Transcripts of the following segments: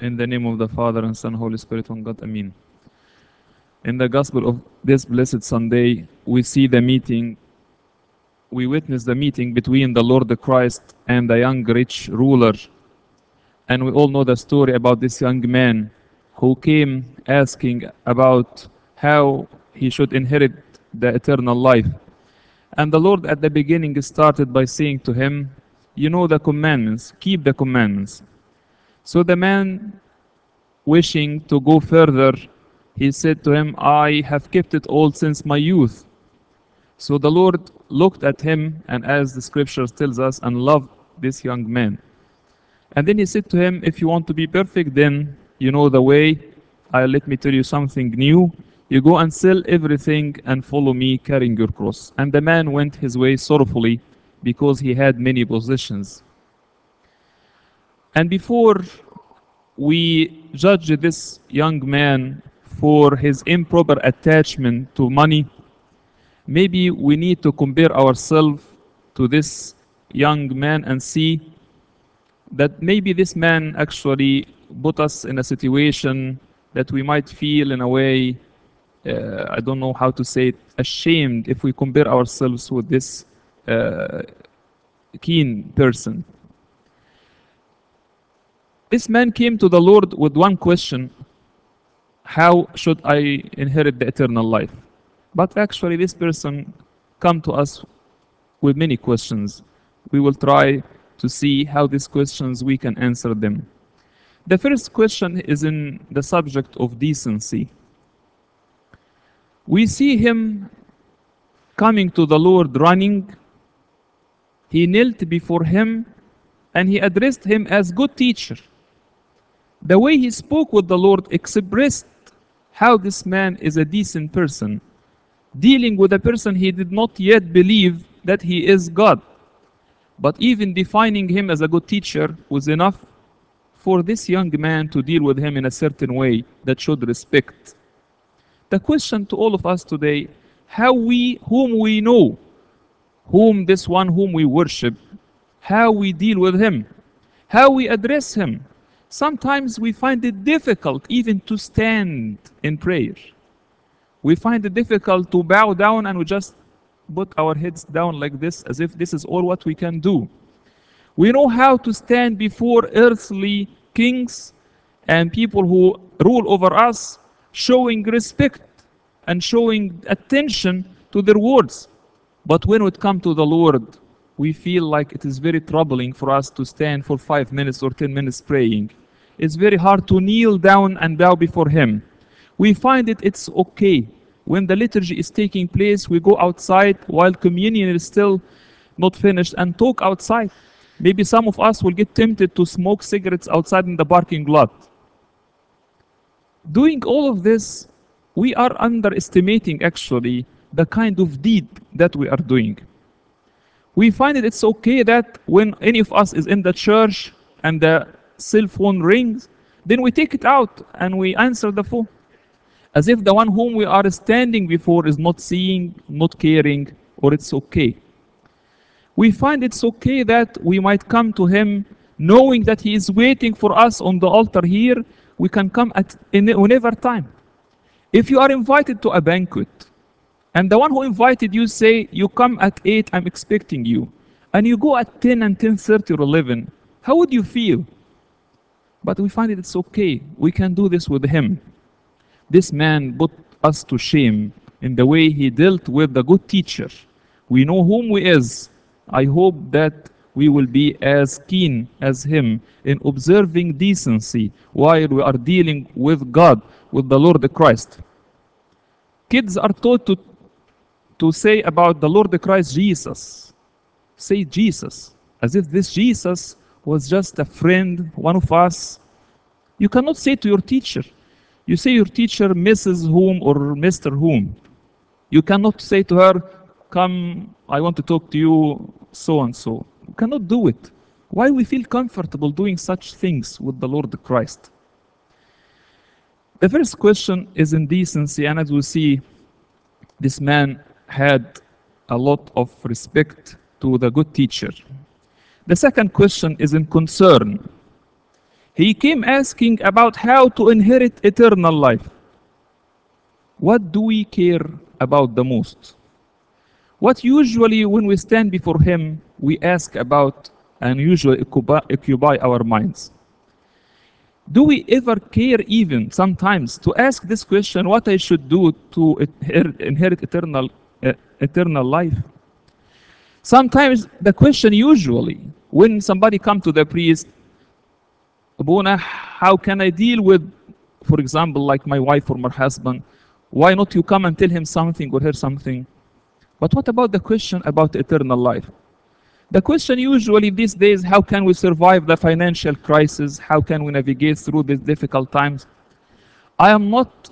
In the name of the Father and Son, Holy Spirit, one God, Amen. In the Gospel of this blessed Sunday, we witness the meeting between the Lord Christ and the young rich ruler. And we all know the story about this young man who came asking about how he should inherit the eternal life. And the Lord at the beginning started by saying to him, "You know the commandments, keep the commandments." So the man, wishing to go further, he said to him, "I have kept it all since my youth." So the Lord looked at him, and as the scriptures tells us, and loved this young man. And then he said to him, "If you want to be perfect, then you know the way. Let me tell you something new. You go and sell everything and follow me carrying your cross." And the man went his way sorrowfully because he had many possessions. And before we judge this young man for his improper attachment to money, maybe we need to compare ourselves to this young man and see that maybe this man actually put us in a situation that we might feel in a way, I don't know how to say it, ashamed if we compare ourselves with this uh, keen person. This man came to the Lord with one question: how should I inherit the eternal life? But actually this person come to us with many questions. We will try to see how these questions we can answer them. The first question is in the subject of decency. We see him coming to the Lord running. He knelt before him and he addressed him as good teacher. The way he spoke with the Lord expressed how this man is a decent person, dealing with a person he did not yet believe that he is God. But even defining him as a good teacher was enough for this young man to deal with him in a certain way that showed respect. The question to all of us today, whom we know, this one whom we worship, how we deal with him, how we address him. Sometimes we find it difficult even to stand in prayer. We find it difficult to bow down and we just put our heads down like this as if this is all what we can do. We know how to stand before earthly kings and people who rule over us, showing respect and showing attention to their words. But when it comes to the Lord, we feel like it is very troubling for us to stand for 5 minutes or 10 minutes praying. It's very hard to kneel down and bow before Him. We find it's okay. When the liturgy is taking place, we go outside while communion is still not finished and talk outside. Maybe some of us will get tempted to smoke cigarettes outside in the parking lot. Doing all of this, we are underestimating actually the kind of deed that we are doing. We find it's okay that when any of us is in the church and the cell phone rings, then we take it out and we answer the phone, as if the one whom we are standing before is not seeing, not caring, or it's okay. We find it's okay that we might come to Him knowing that He is waiting for us on the altar here. We can come at whenever time. If you are invited to a banquet, and the one who invited you say, "You come at 8, I'm expecting you," and you go at 10 and 10:30 or 11, how would you feel? But we find it's okay. We can do this with Him. This man put us to shame in the way he dealt with the good teacher. We know whom he is. I hope that we will be as keen as him in observing decency while we are dealing with God, with the Lord Christ. Kids are taught to say about the Lord Christ Jesus. Say Jesus, as if this Jesus was just a friend, one of us. You cannot say to your teacher, you say your teacher Mrs. Whom or Mr. Whom. You cannot say to her, "Come, I want to talk to you so and so." You cannot do it. Why we feel comfortable doing such things with the Lord Christ? The first question is in decency, and as we see, this man had a lot of respect to the good teacher. The second question is in concern. He came asking about how to inherit eternal life. What do we care about the most? What usually, when we stand before Him, we ask about and usually occupy our minds? Do we ever care, even sometimes, to ask this question, what I should do to inherit eternal life? Sometimes the question, usually, when somebody come to the priest, Abuna, how can I deal with, for example, like my wife or my husband? Why not you come and tell him something or her something? But what about the question about eternal life? The question usually these days, how can we survive the financial crisis? How can we navigate through these difficult times? I am not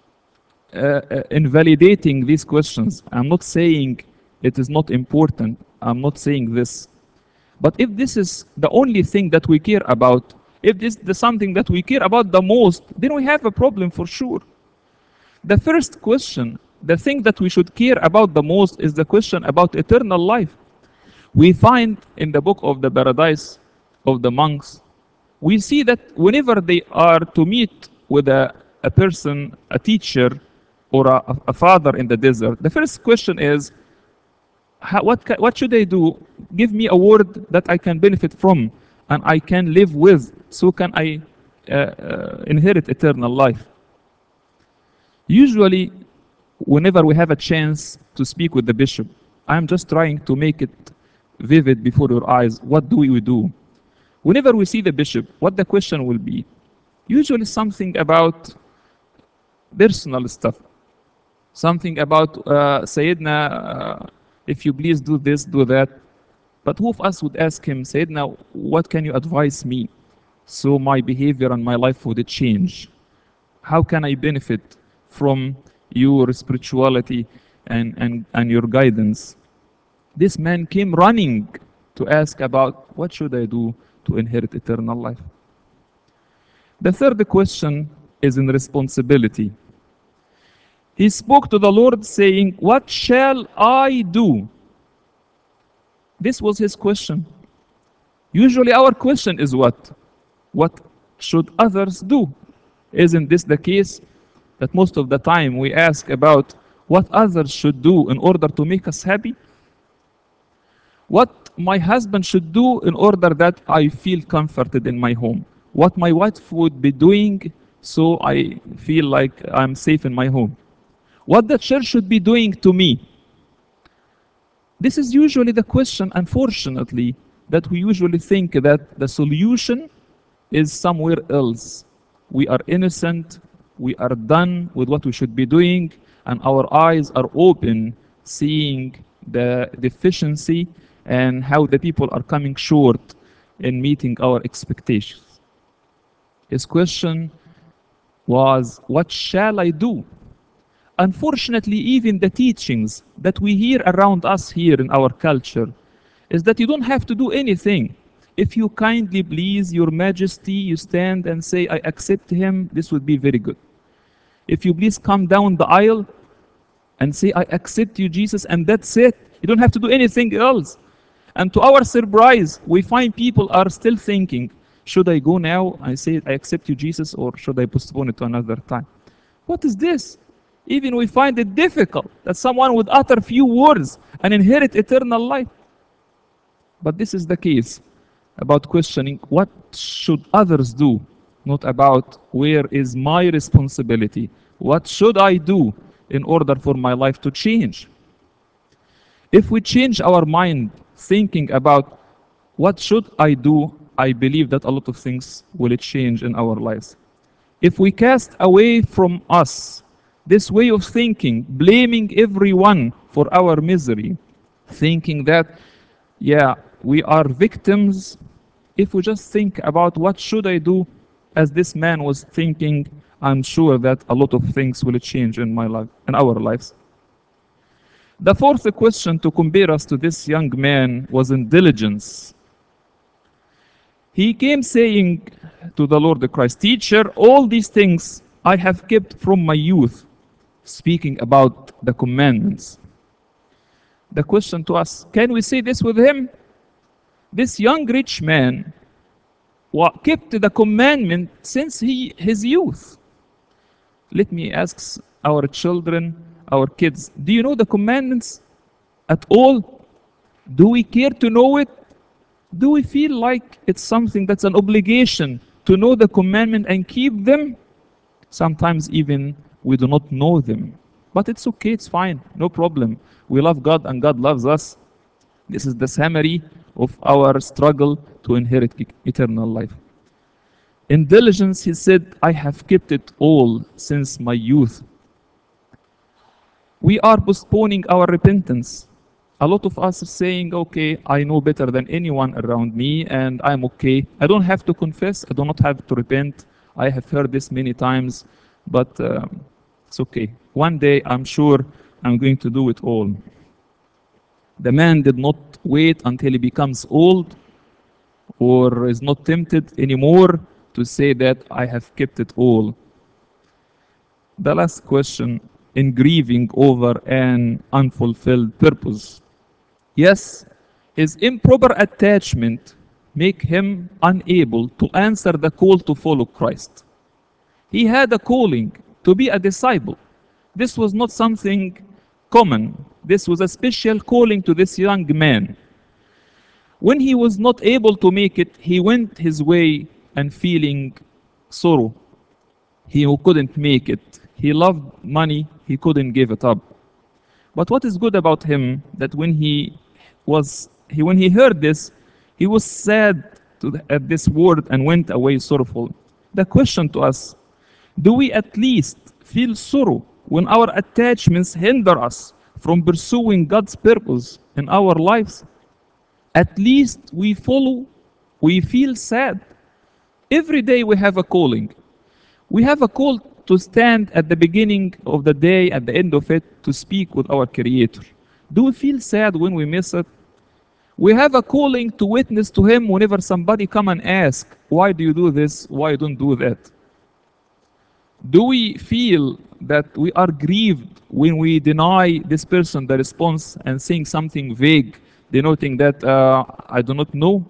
invalidating these questions. I'm not saying it is not important. I'm not saying this. But if this is the only thing that we care about, if this is something that we care about the most, then we have a problem for sure. The first question, the thing that we should care about the most, is the question about eternal life. We find in the book of the Paradise of the monks, we see that whenever they are to meet with a person, a teacher, or a father in the desert, the first question is, what should I do? Give me a word that I can benefit from and I can live with, so can I inherit eternal life. Usually, whenever we have a chance to speak with the bishop, I'm just trying to make it vivid before your eyes. What do we do? Whenever we see the bishop, what the question will be? Usually something about personal stuff. Something about Sayyidina, if you please do this, do that. But who of us would ask him, Sayyidina, what can you advise me so my behavior and my life would change? How can I benefit from your spirituality and your guidance? This man came running to ask about what should I do to inherit eternal life. The third question is in responsibility. He spoke to the Lord saying, what shall I do? This was his question. Usually our question is what? What should others do? Isn't this the case? That most of the time we ask about what others should do in order to make us happy? What my husband should do in order that I feel comforted in my home? What my wife would be doing so I feel like I'm safe in my home? What the church should be doing to me? This is usually the question, unfortunately, that we usually think that the solution is somewhere else. We are innocent, we are done with what we should be doing, and our eyes are open, seeing the deficiency and how the people are coming short in meeting our expectations. His question was, what shall I do? Unfortunately, even the teachings that we hear around us here in our culture is that you don't have to do anything. If you kindly please your majesty, you stand and say, I accept him, this would be very good. If you please come down the aisle and say, I accept you, Jesus, and that's it. You don't have to do anything else. And to our surprise, we find people are still thinking, should I go now? I say, I accept you, Jesus, or should I postpone it to another time? What is this? Even we find it difficult that someone would utter few words and inherit eternal life. But this is the case about questioning what should others do, not about where is my responsibility. What should I do in order for my life to change? If we change our mind thinking about what should I do, I believe that a lot of things will change in our lives. If we cast away from us this way of thinking, blaming everyone for our misery, thinking that, yeah, we are victims, if we just think about what should I do, as this man was thinking, I'm sure that a lot of things will change in my life, in our lives. The fourth question to compare us to this young man was in diligence. He came saying to the Lord Christ, Teacher, all these things I have kept from my youth, speaking about the commandments. The question to us, can we say this with him? This young rich man, kept the commandment since his youth. Let me ask our children, our kids, do you know the commandments at all? Do we care to know it? Do we feel like it's something that's an obligation to know the commandment and keep them? Sometimes even we do not know them. But it's okay, it's fine, no problem. We love God and God loves us. This is the summary of our struggle to inherit eternal life. In diligence, he said, I have kept it all since my youth. We are postponing our repentance. A lot of us are saying, okay, I know better than anyone around me and I'm okay. I don't have to confess, I do not have to repent. I have heard this many times, but it's okay. One day I'm sure I'm going to do it all. The man did not wait until he becomes old or is not tempted anymore to say that I have kept it all. The last question, in grieving over an unfulfilled purpose. Yes, his improper attachment make him unable to answer the call to follow Christ. He had a calling to be a disciple. This was not something common. This was a special calling to this young man. When he was not able to make it, he went his way and feeling sorrow. He who couldn't make it. He loved money, he couldn't give it up. But what is good about him that when he heard this, he was sad at this word and went away sorrowful. The question to us, do we at least feel sorrow when our attachments hinder us from pursuing God's purpose in our lives? At least we feel sad. Every day we have a calling. We have a call to stand at the beginning of the day, at the end of it, to speak with our Creator. Do we feel sad when we miss it? We have a calling to witness to Him whenever somebody come and ask, why do you do this? Why you don't do that? Do we feel that we are grieved when we deny this person the response and saying something vague, denoting that I do not know?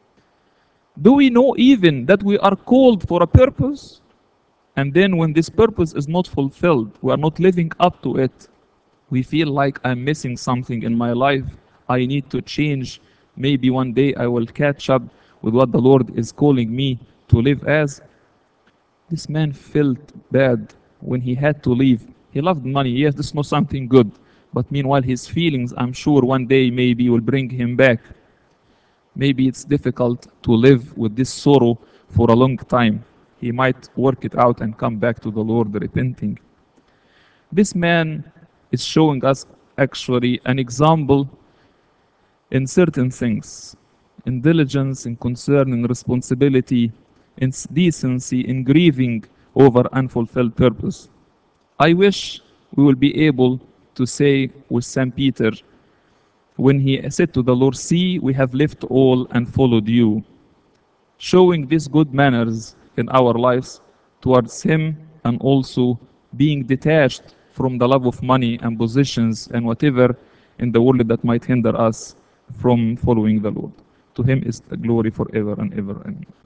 Do we know even that we are called for a purpose? And then when this purpose is not fulfilled, we are not living up to it, we feel like I'm missing something in my life. I need to change. Maybe one day I will catch up with what the Lord is calling me to live as. This man felt bad when he had to leave. He loved money. Yes, this is not something good. But meanwhile, his feelings, I'm sure one day maybe will bring him back. Maybe it's difficult to live with this sorrow for a long time. He might work it out and come back to the Lord repenting. This man is showing us actually an example in certain things, in diligence, in concern, in responsibility, in decency, in grieving over unfulfilled purpose. I wish we will be able to say with St. Peter, when he said to the Lord, see, we have left all and followed you, showing these good manners in our lives towards him and also being detached from the love of money and positions and whatever in the world that might hinder us from following the Lord. To him is the glory forever and ever. Amen.